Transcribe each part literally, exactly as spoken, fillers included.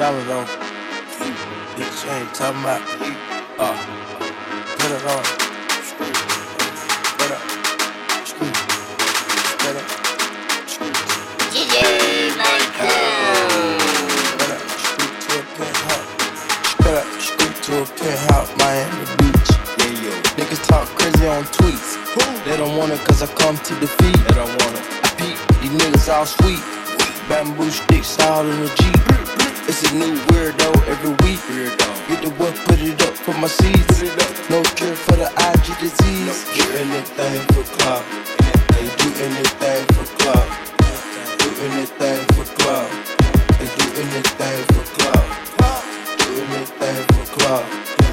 Diamond on. Bitch, you ain't talking about. Uh, put it on. Put up. Screw. Put up. D J Michael. Put up. Screw to a penthouse. Put up. Screw to a penthouse. Miami Beach. Yeah, yo. Niggas talk crazy on tweets. They don't want it cause I come to defeat. They don't want it. I peep. These niggas all sweet. Bamboo sticks all in the Jeep. It's a new weirdo every week. Weirdo. Get the work, put it up for my seeds. No cure for the I G disease. Do anything for club. They do anything for club. Do anything for club. They do anything for club. Do anything for club.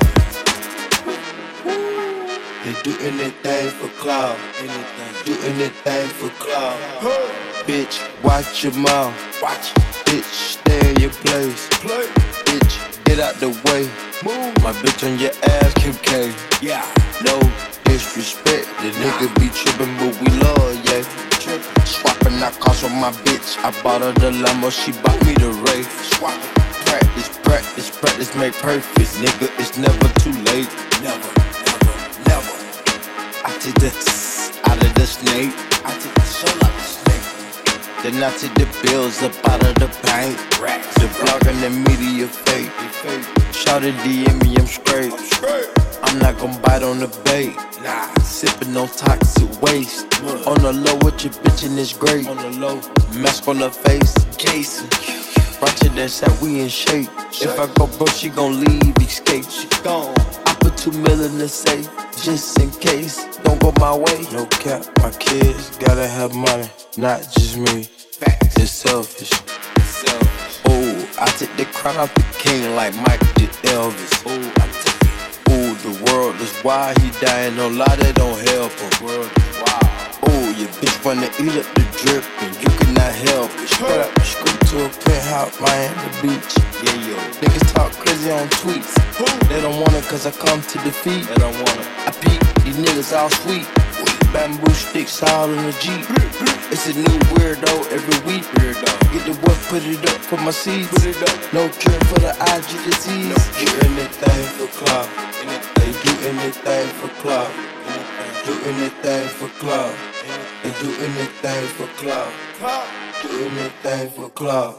They do anything for club. Do anything for club. Bitch, watch your mouth. Watch. Bitch, stay in your place. Play. Bitch, get out the way. Move. My bitch on your ass, Kim K. Yeah. No disrespect, the nigga be trippin', but we love, yeah. Trippin'. Swappin' out cars on my bitch. I bought her the Lambo, she bought me the Wraith. Swap. Practice, practice, practice make perfect. Nigga, it's never too late. Never, never, never. I take the tss out of the snake. I take the soul out the snake. Then I take the bills up out of the bank. Racks. The blog and the media fake. Shout it D M me, I'm straight. I'm straight. I'm not gon' bite on the bait. Nah. Sippin' on toxic waste. Mm. On the low with your bitch and it's great. On the low. Mask on her face. Jason. Roger that shot, we in shape. If I go broke, she gon' leave, escape. She gone. I put two mil in the safe, just in case. Don't go my way. No cap, my kids gotta have money, not just me. Facts. It's selfish. So. Oh, I take the crown off the king like Mike did Elvis. Oh, I take it. Oh, the world is wild, he dying, no lie, that don't help him. World is wild. Oh, your bitch wanna eat up the drip and you cannot help it. Straight up, scoot to a penthouse, Miami Beach. Yeah, yo. Niggas talk crazy on tweets. They don't want it cause I come to defeat. They don't want it. I peep, these niggas all sweet. Bamboo sticks all in the Jeep. It's a new weirdo every week. Weirdo. Get the work, put it up for my seeds. Put it up. No cure for the I G disease. Do anything for club. They do anything for club. Do anything for club. They do anything for club. Do anything for club.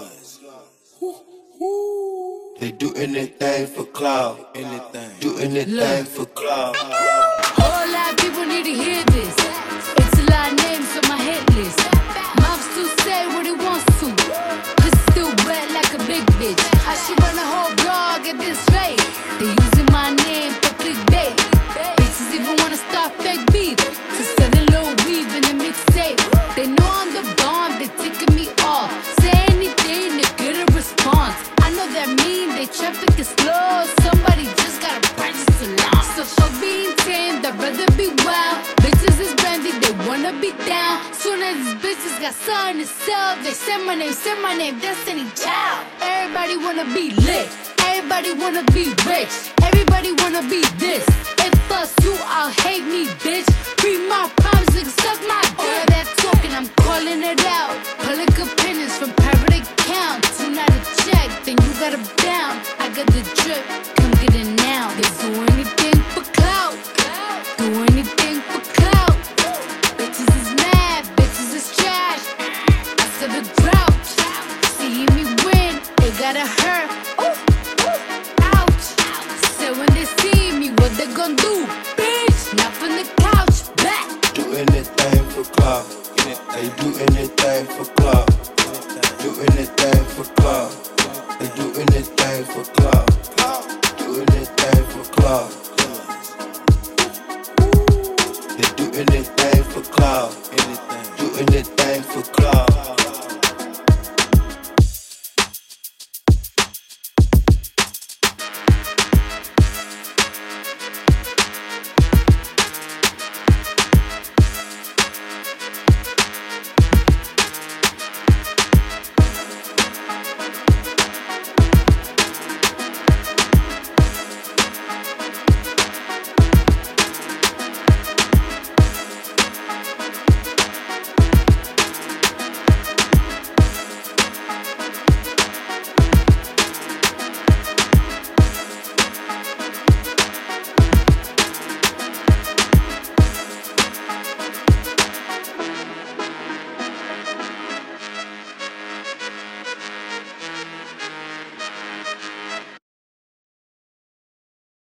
They do anything for club. Anything. Do anything for club. Whole lot of people need to hear this. It's a lot of names on my hit list. Mouths to say what he wants to. This still wet like a big bitch. I should run a whole blog at this rate. They using my name for clickbait. Bitches even wanna start fake beef to sell a little weave in the mixtape. They know I'm the bomb, they ticking me off. Say anything to get a response. I know that mean they traffic is slow. Somebody just gotta practice a lot. So for being tamed, I'd rather be wild. Bitches is brandy, they wanna be down. Soon as these bitches got something to sell, they say my name, say my name, Destiny Child. Everybody wanna be lit, everybody wanna be rich, everybody wanna be this. If us you all hate me, bitch. Free my problems, nigga, suck my dick. All that talking, I'm calling it out. Public opinions from private accounts. You not a check, then you gotta bounce. I got the drip, come get it now. They do anything for clout, do anything for clout. Bitches is mad, bitches is trash. I said the drought, see me win, they gotta hurt. Ooh, ooh, ouch. So when they see me, what they gon' do? Bitch, not from the couch, back. Do anything for club. They do anything for club. Do anything for club. They do anything for club. Do anything for club. They do anything.